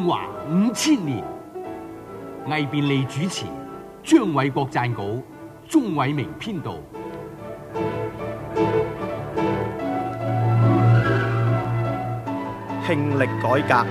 中華5000年，魏便利主持，張偉國撰稿，鍾偉明編導。 慶曆改革。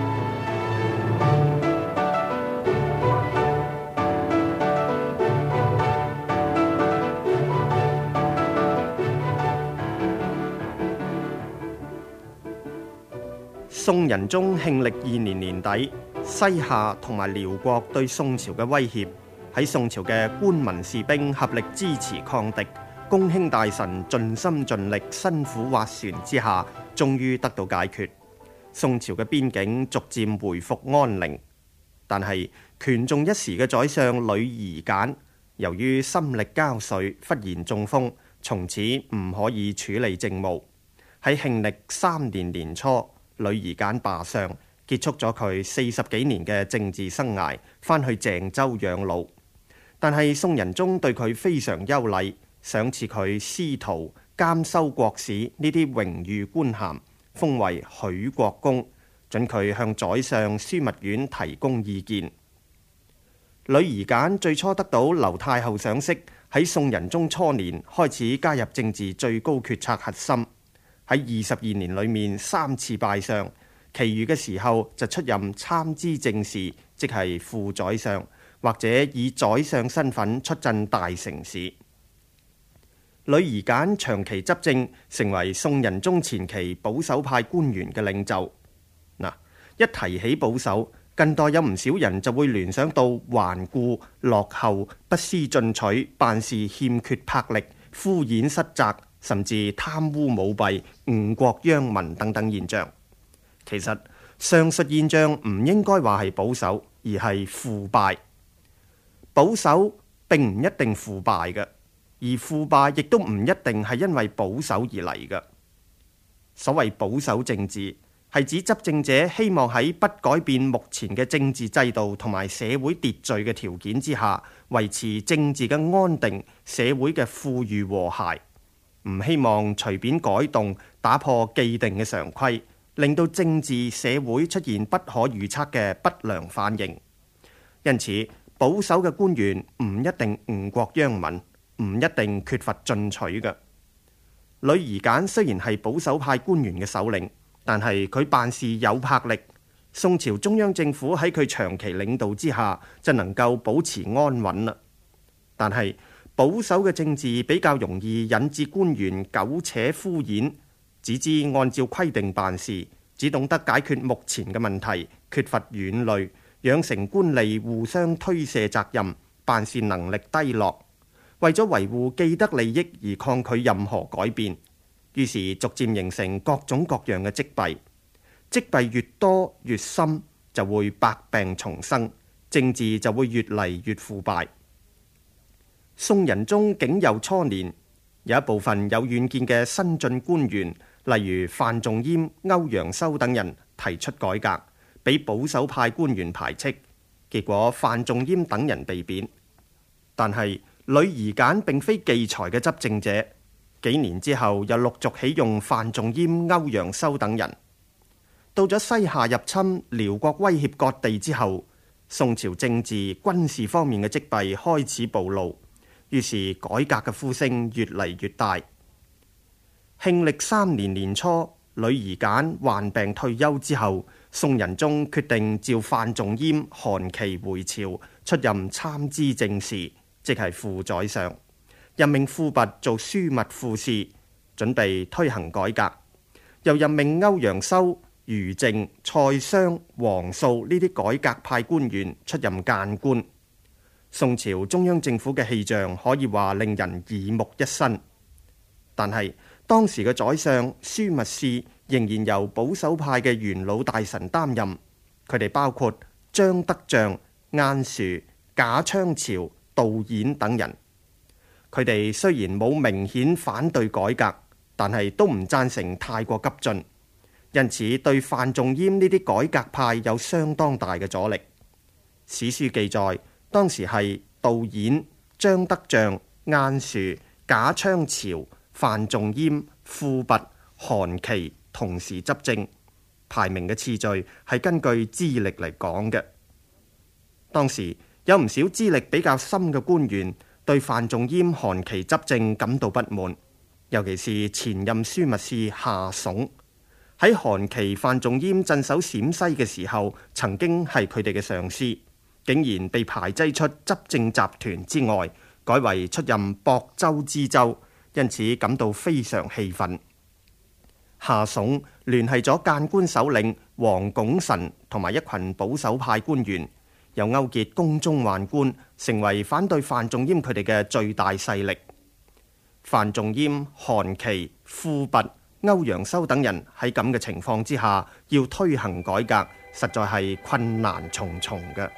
宋仁宗慶曆2年年底，西夏同埋遼國對宋朝嘅威脅，喺宋朝嘅官民士兵合力支持抗敵，公卿大臣盡心盡力辛苦斡旋之下，終於得到解決。宋朝嘅邊境逐漸回復安寧，但係權重一時嘅宰相呂夷簡，由於心力交瘁，忽然中風，從此唔可以處理政務。喺慶曆3年年初，呂夷簡罷相，結束咗佢40幾年嘅政治生涯，返去鄭州養老。但係宋仁宗對佢非常優禮，賞賜佢司徒、監修國史呢啲榮譽官銜，封為許國公，准佢向宰相樞密院提供意見。呂夷簡最初得到劉太后賞識，喺宋仁宗初年開始加入政治最高決策核心。喺22年裏面3次拜相，其餘嘅時候就出任參知政事，即係副宰相，或者以宰相身份出鎮大城市。呂夷簡長期執政，成為宋仁宗前期保守派官員嘅領袖。一提起保守，近代有唔少人就會聯想到頑固、落後、不思進取、辦事欠缺魄力、敷衍失責，甚至貪污舞弊、誤國殃民等等現象。其實上述現象唔應該話係保守，而係腐敗。保守並唔一定腐敗嘅，而腐敗亦都唔一定係因為保守而嚟嘅。所謂保守政治，係指執政者希望喺不改變目前嘅政治制度同埋社會秩序嘅條件之下，維持政治嘅安定、社會嘅富裕和諧，唔希望隨便改動、打破既定嘅常規，令到政治社會出現不可預測嘅不良反應。因此，保守嘅官員唔一定誤國殃民，唔一定缺乏進取嘅。呂夷簡雖然係保守派官員嘅首領，但係佢辦事有魄力，宋朝中央政府喺佢長期領導之下就能夠保持安穩啦。但係保守嘅政治比較容易引致官員苟且敷衍，只知按照規定辦事，只懂得解決目前嘅問題，缺乏遠慮，養成官吏互相推卸責任，辦事能力低落，為咗維護既得利益而抗拒任何改變。於是逐漸形成各種各樣嘅積弊，積弊越多越深，就會百病叢生，政治就會越嚟越腐敗。宋仁宗景佑初年，有一部分有遠見嘅新進官員，例如范仲淹、歐陽修等人提出改革，俾保守派官員排斥，結果范仲淹等人被貶。但係呂夷簡並非忌才嘅執政者。幾年之後，又陸續起用范仲淹、歐陽修等人。到咗西夏入侵、遼國威脅割地之後，宋朝政治、軍事方面嘅積弊開始暴露，於是改革嘅呼聲越嚟越大。慶曆3年年初，呂夷簡患病退休之後，宋仁宗決定召范仲淹、韓琦回朝，出任參知政事，即係副宰相。任命富弼做樞密副使，準備推行改革。又任命歐陽修、余靖、蔡襄、黃素呢啲改革派官員出任諫官。宋朝中央政府嘅氣象可以話令人耳目一新。但係當時嘅宰相、樞密使仍然由保守派嘅元老大臣擔任，佢哋包括張德象、晏殊、賈昌朝、杜演等人。佢哋雖然冇明顯反對改革，但係都唔贊成太過急進，因此對范仲淹呢啲改革派有相當大嘅阻力。史書記載，當時係杜演、張德象、晏殊、賈昌朝、范仲淹、富弼、韓琦同時執政， 排名嘅次序係根據資歷嚟講嘅。當時有唔少資歷比較深嘅官員對范仲淹韓琦執政感到不滿，尤其是前任樞密使夏竦。喺韓琦、范仲淹鎮守陝西嘅時候，曾經係佢哋嘅上司，竟然被排擠出執政集團之外，改為出任亳州知州，因此感到非常氣憤。夏竦聯繫咗諫官首領王拱辰同埋一群保守派官員，又勾結宮中宦官，成為反對范仲淹佢哋嘅最大勢力。范仲淹、韓琦、富弼、歐陽修等人喺咁嘅情況之下，要推行改革，實在係困難重重嘅。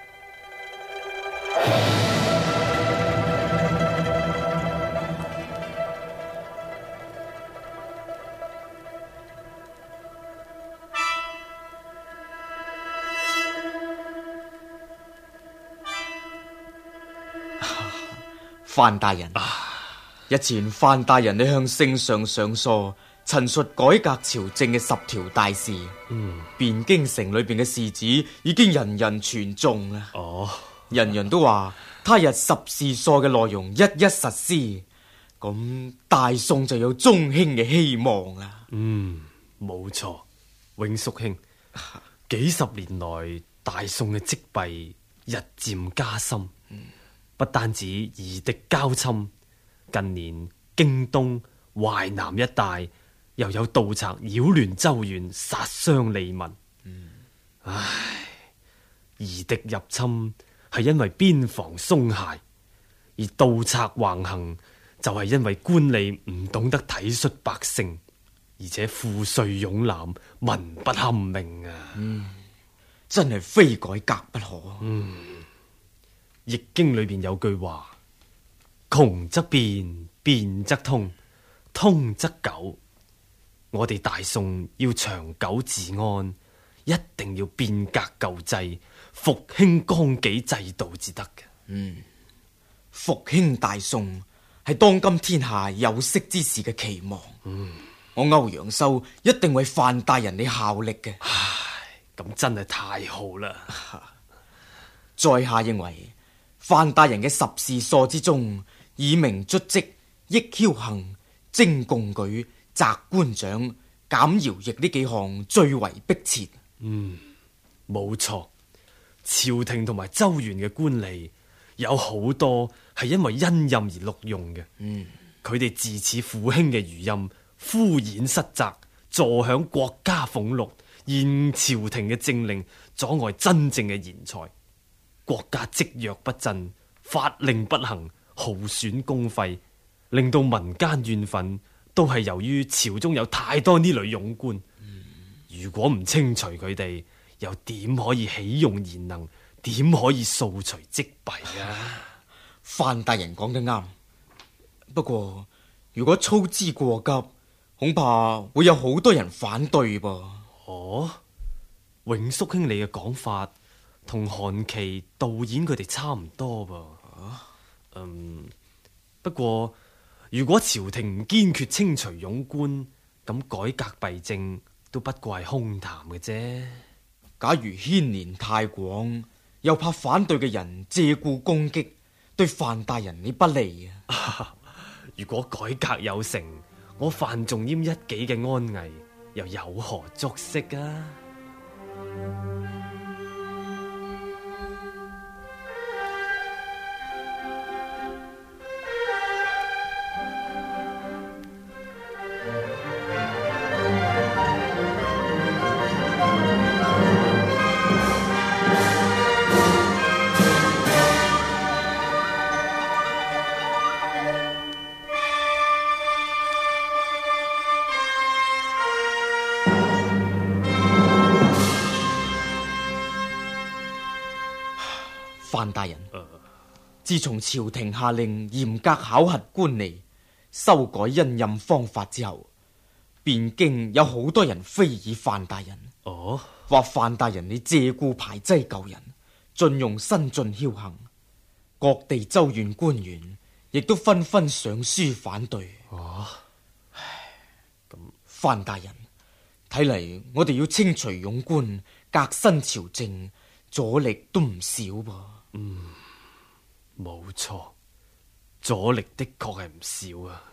范大人，日前范大人你向聖上上書陳述改革朝政嘅10條大事，汴京城裏邊嘅士子已經人人傳頌啦。人人都話他日十事疏嘅內容一一實施，咁大宋就有中興嘅希望啦。 冇錯，永叔兄，幾十年來大宋嘅積弊日漸加深。不單止夷狄交侵，近年京東、淮南一帶又有盜賊擾亂州縣，殺傷利民。唉，夷狄入侵係因為邊防鬆懈，而盜賊橫行就係因為官吏唔懂得體恤百姓，而且賦稅冗濫，民不堪命啊！ 真係非改革不可。 易經裏邊有句話：窮則變，變則通，通則久。我哋大宋要長久治安，一定要變革舊制，復興綱紀制度至得嘅。 復興大宋係當今天下有識之士嘅期望。我歐陽修一定為范大人你效力嘅。 咁真係太好啦！ 在下認為范大人嘅十事疏之中，以明卒職、抑僥倖、徵貢舉、擇官長、減徭役呢幾項最為迫切。 冇錯，朝廷同埋州縣嘅官吏有好多係因為恩任而錄用嘅。佢哋自恃父兄嘅餘蔭，敷衍失責，坐享國家俸祿，沿朝廷嘅政令，阻礙真正嘅賢才。國家積弱不振，法令不行，耗損公費，令到民間怨憤，都係由於朝中有太多呢類勇官。如果唔清除佢哋，又點可以起用賢能？點可以掃除積弊啊？ 范大人講得啱，不過如果操之過急，恐怕會有好多人反對噃。 永叔兄你嘅講法同韓琦導演佢哋差唔多噃。不過如果朝廷唔堅決清除勇官，咁改革弊政都不過係空談嘅啫。 假如牽連太廣，又怕反對嘅人借故攻擊，對范大人你不利啊。 如果改革有成，我范仲淹一己嘅安危又有何足惜啊？ 范大人，自從朝廷下令嚴格考核官吏、修改恩任方法之後，汴京有好多人非議范大人，話范大人你借故排擠舊人，盡用新進僥倖，各地州縣官員亦都紛紛上書反對。范大人， 睇嚟我哋要清除庸官，革新朝政，阻力都唔少噃。 冇錯，阻力的確係唔少啊。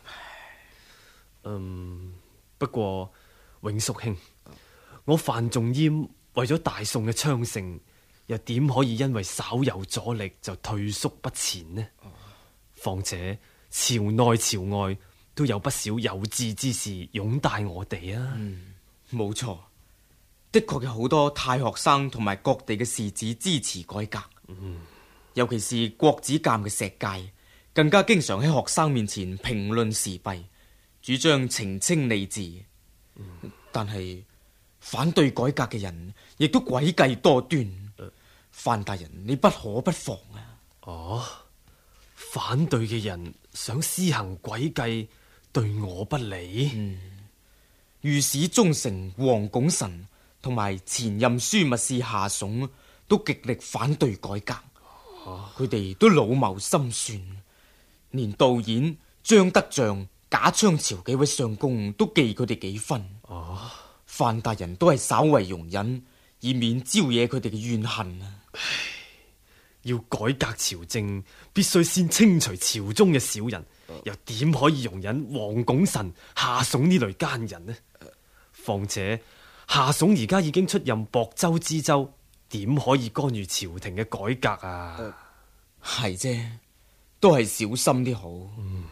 不過永叔兄，我范仲淹為咗大宋嘅昌盛，又點可以因為稍有阻力就退縮不前呢？況且朝內朝外都有不少有志之士擁戴我哋啊。 冇錯，的確有好多太學生同埋各地嘅士子支持改革。尤其是國子監嘅石介，更加經常喺學生面前評論時弊，主張澄清吏治。但係反對改革嘅人亦都詭計多端。范大人，你不可不防啊！ 哦，反對嘅人想施行詭計，對我不利。 御史中丞黃拱辰同埋前任樞密使夏竦都極力反對改革。佢哋都老謀深算，連導演張德象、賈昌朝幾位相公都忌佢哋幾分。范大人都係稍為容忍，以免招惹佢哋嘅怨恨啊！ 要改革朝政，必須先清除朝中嘅小人，又點可以容忍黃拱辰、夏竦呢類奸人呢？況且夏竦而家已經出任亳州知州，點可以干預朝廷嘅改革啊？ 係啫，都係小心啲好。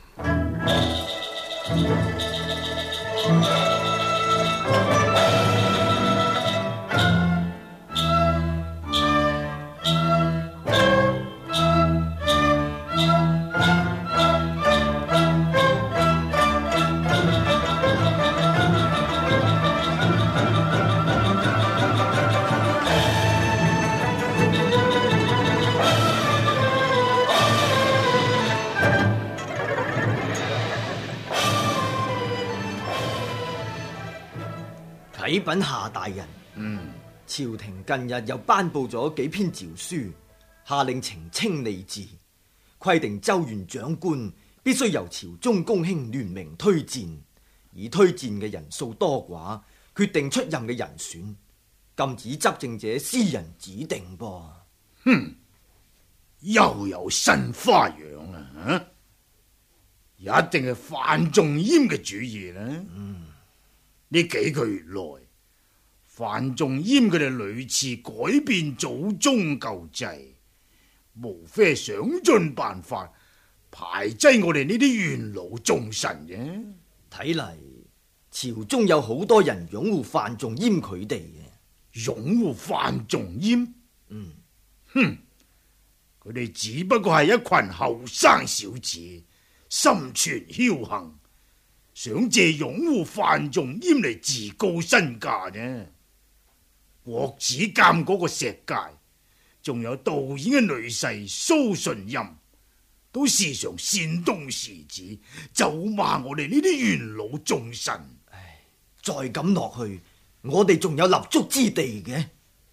啟稟夏大人，朝廷近日又頒布咗幾篇詔書，下令澄清吏治，規定州縣長官必須由朝中公卿聯名推薦，以推薦嘅人數多寡決定出任嘅人選，禁止執政者私人指定噃。 又有新花樣啦！一定係范仲淹嘅主意啦。呢幾個月內，范仲淹佢哋屢次改變祖宗舊制，無非係想盡辦法排擠我哋呢啲元老重臣嘅。 睇嚟朝中有好多人擁護范仲淹佢哋嘅。 擁護范仲淹？佢哋只不過係一群後生小子，心存僥倖，想借擁護范仲淹嚟自高身價啫。國子監嗰個石介，仲有導演嘅女婿蘇順蔭，都時常煽動士子，咒罵我哋呢啲元老重臣。 再咁落去，我哋仲有立足之地嘅。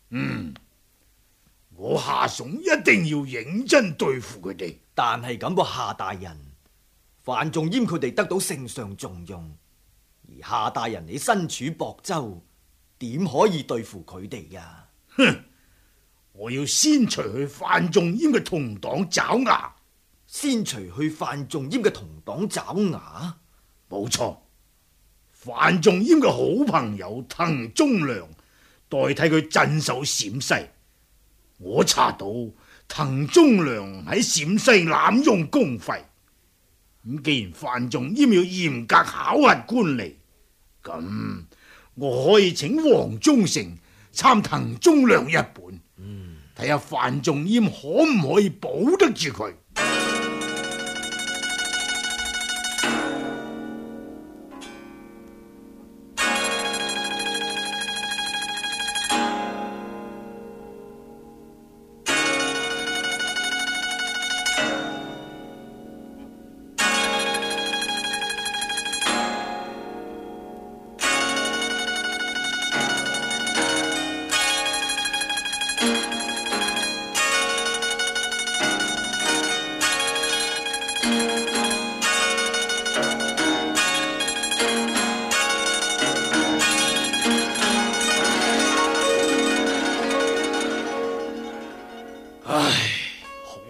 我夏竦一定要認真對付佢哋。 但係咁噃，夏大人，范仲淹佢哋得到聖上重用，而夏大人你身處亳州，點可以對付佢哋呀？ 我要先除去范仲淹嘅同黨爪牙。 先除去范仲淹嘅同黨爪牙？ 冇錯，范仲淹嘅好朋友滕宗良代替佢鎮守陝西。我查到滕宗良喺陝西濫用公費，咁既然范仲淹要嚴格考核官吏，咁我可以請黃忠誠參滕宗良一本，睇下范仲淹可唔可以保得住佢。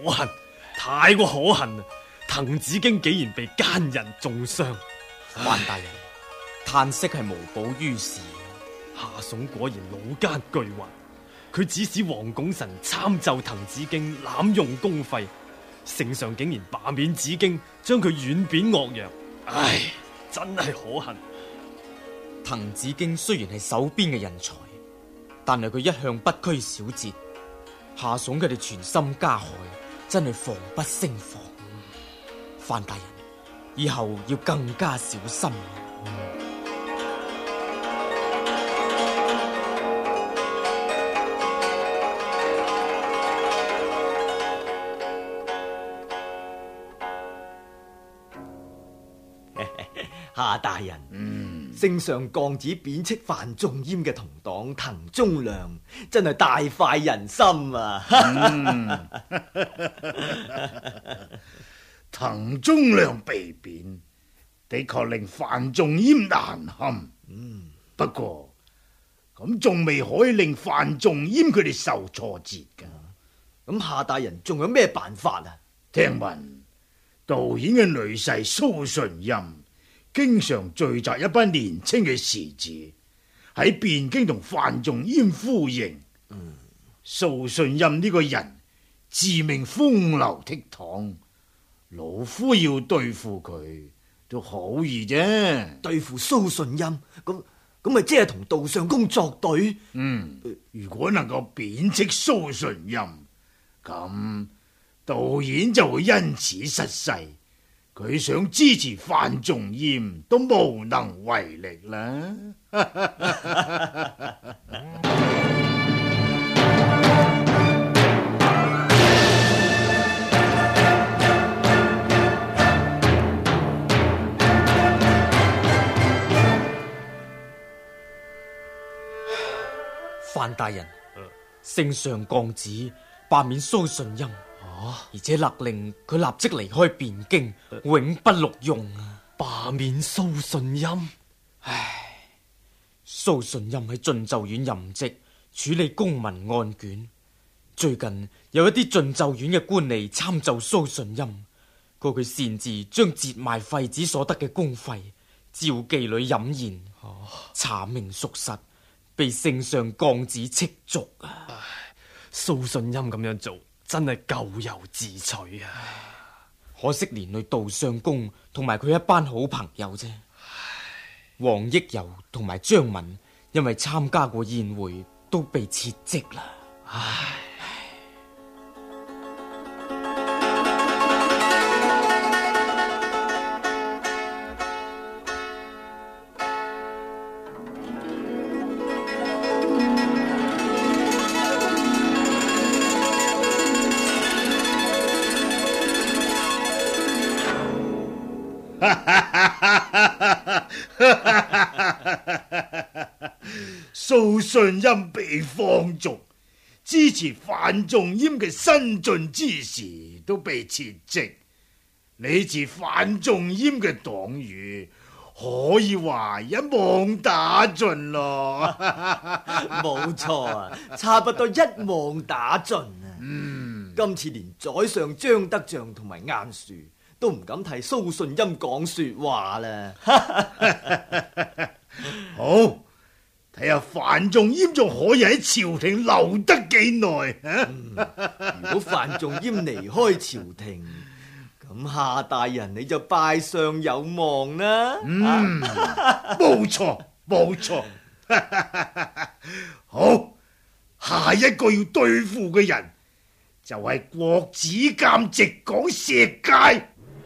可恨，太過可恨啦！滕子京竟然被奸人中傷。 范大人，嘆息係無補於事。 夏竦果然老奸巨猾，佢指使王拱辰參奏滕子京濫用公費，聖上竟然罷免子京，將佢軟貶岳陽。唉，真係可恨。 滕子京雖然係手邊嘅人才，但係佢一向不拘小節，夏竦佢哋全心加害，真係防不勝防。范大人，以後要更加小心。 夏大人，聖上降旨貶斥范仲淹嘅同黨滕宗良，真係大快人心啊！ 滕宗良被貶，的確令范仲淹難堪。不過咁仲未可以令范仲淹佢哋受挫折噶。 咁夏大人仲有咩辦法啊？ 聽聞導演嘅女婿蘇順蔭經常聚集一班年青嘅士子喺汴京同范仲淹呼應。蘇順蔭呢個人自命風流倜儻，老夫要對付佢都好易啫。 對付蘇順蔭，咁咪即係同杜相公作對？ 如果能夠貶斥蘇順蔭，咁導演就會因此失勢，佢想支持范仲淹都無能為力啦。 范大人，聖上降旨罷免蘇順蔭，而且勒令佢立即離開汴京，永不錄用啊！ 罷免蘇順蔭？ 唉，蘇順蔭喺進奏院任職，處理公民案卷。最近有一啲進奏院嘅官吏參奏蘇順蔭，告佢擅自將折賣廢紙所得嘅公費照妓女飲宴，查明屬實，被聖上降旨斥逐啊！ 蘇順蔭咁樣做真係咎由自取啊！ 可惜連累杜相公同埋佢一班好朋友啫。黃益柔同埋張敏因為參加過宴會都被撤職啦。唉， 蘇順蔭被放逐，支持范仲淹嘅新進之士都被撤職。你自范仲淹嘅黨羽可以話一網打盡咯。 冇錯啊，差不多一網打盡啊！今次連宰相張德像同埋晏殊都唔敢替蘇順蔭講說話啦。 好，睇下范仲淹仲可以喺朝廷留得幾耐。 如果范仲淹離開朝廷，咁夏大人你就拜相有望啦。 冇錯冇錯。好，下一個要對付嘅人就係國子監直講石階。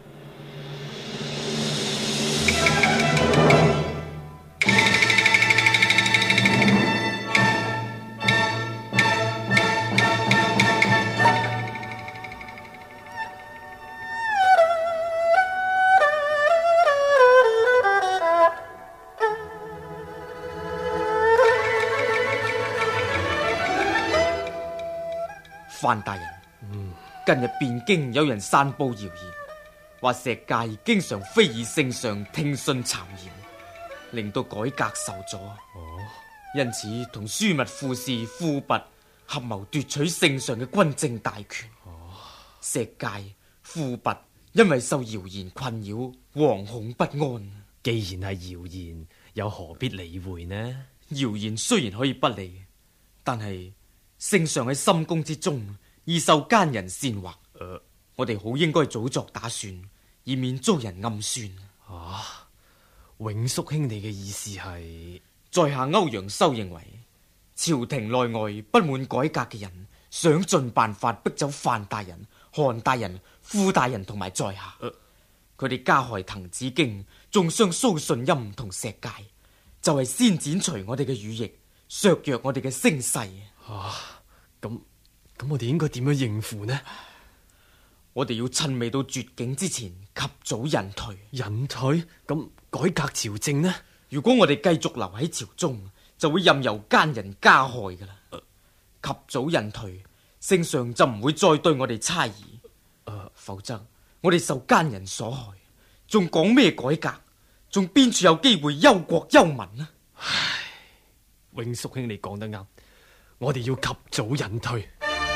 范大人，近日汴京有人散布謠言，話石階經常非議聖上聽信讒言，令到改革受阻。因此同樞密副使傅弼合謀奪取聖上嘅軍政大權。 石介、富弼因為受謠言困擾，惶恐不安。 既然係謠言，又何必理會呢？ 謠言雖然可以不理，但係聖上喺深宮之中易受奸人煽惑，我哋好應該早作打算，以免遭人暗算。 永叔兄你嘅意思係？ 在下歐陽修認為，朝廷內外不滿改革嘅人，想盡辦法逼走范大人、韓大人、傅大人同埋在下。佢哋加害滕子京，中傷蘇信陰同石介，就係先剪除我哋嘅羽翼，削弱我哋嘅聲勢。 咁我哋應該點樣應付呢？ 我哋要趁未到絕境之前，及早隱退。 隱退？咁改革朝政呢？ 如果我哋繼續留喺朝中，就會任由奸人加害噶啦。及早隱退，聖上就唔會再對我哋猜疑。否則我哋受奸人所害，仲講咩改革？仲邊處有機會憂國憂民呢？ 永叔兄你講得啱，我哋要及早隱退。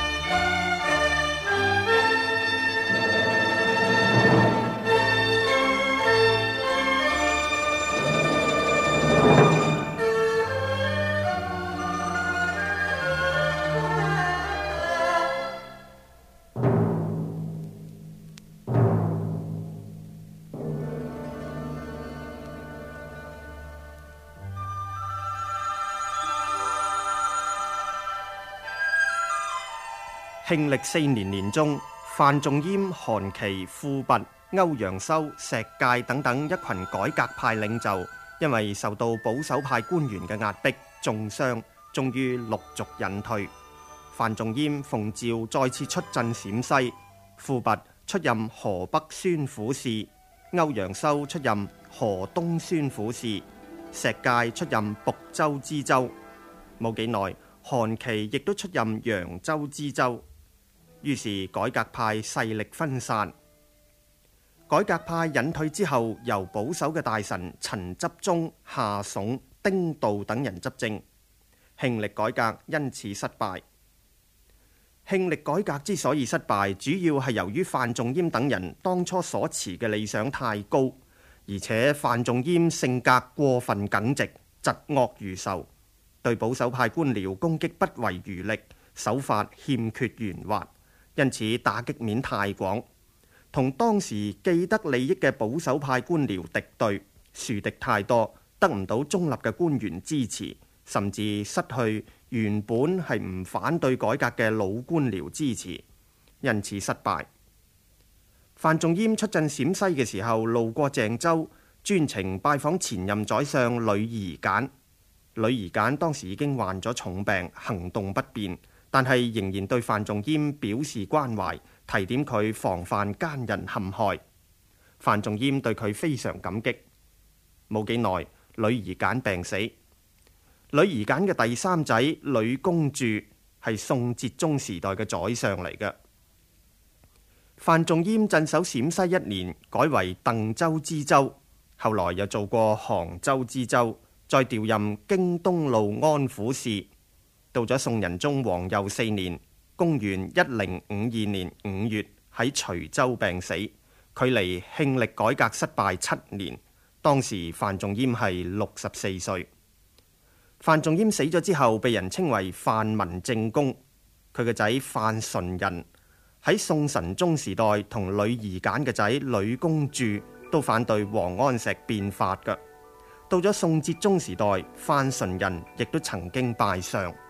慶曆4年年中，范仲淹、韓琦、富弼、歐陽修、石介等等一群改革派領袖，因為受到保守派官員嘅壓迫，重傷，終於陸續隱退。范仲淹奉詔再次出鎮陝西，富弼出任河北宣撫使，歐陽修出任河東宣撫使，石介出任睦州知州。冇幾耐，韓琦亦都出任揚州知州。於是改革派勢力分散。改革派隱退之後，由保守嘅大臣陳執中、夏竦、丁道等人執政，慶曆改革因此失敗。慶曆改革之所以失敗，主要係由於范仲淹等人當初所持嘅理想太高，而且范仲淹性格過分耿直，疾惡如仇，對保守派官僚攻擊不遺餘力，手法欠缺圓滑。因此打擊面太廣，同當時既得利益嘅保守派官僚敵對，樹敵太多，得唔到中立嘅官員支持，甚至失去原本係唔反對改革嘅老官僚支持，因此失敗。范仲淹出鎮陝西嘅時候，路過鄭州，專程拜訪前任宰相呂夷簡。呂夷簡當時已經患咗重病，行動不便，但係仍然對范仲淹表示關懷，提點佢防範奸人陷害。范仲淹對佢非常感激。冇幾耐，呂夷簡病死。呂夷簡嘅第三仔呂公著係宋哲宗時代嘅宰相嚟嘅。范仲淹鎮守陝西1年，改為鄧州知州，後來又做過杭州知州，再調任京東路安撫使。到咗宋仁宗皇佑4年，公元1052年5月喺徐州病死，距離慶曆改革失敗7年。當時范仲淹係64歲。范仲淹死咗之後，被人稱為范文正公。佢嘅仔范純仁喺宋神宗時代同呂夷簡嘅仔呂公著都反對王安石變法嘅。到咗宋哲宗時代，范純仁亦都曾經拜相。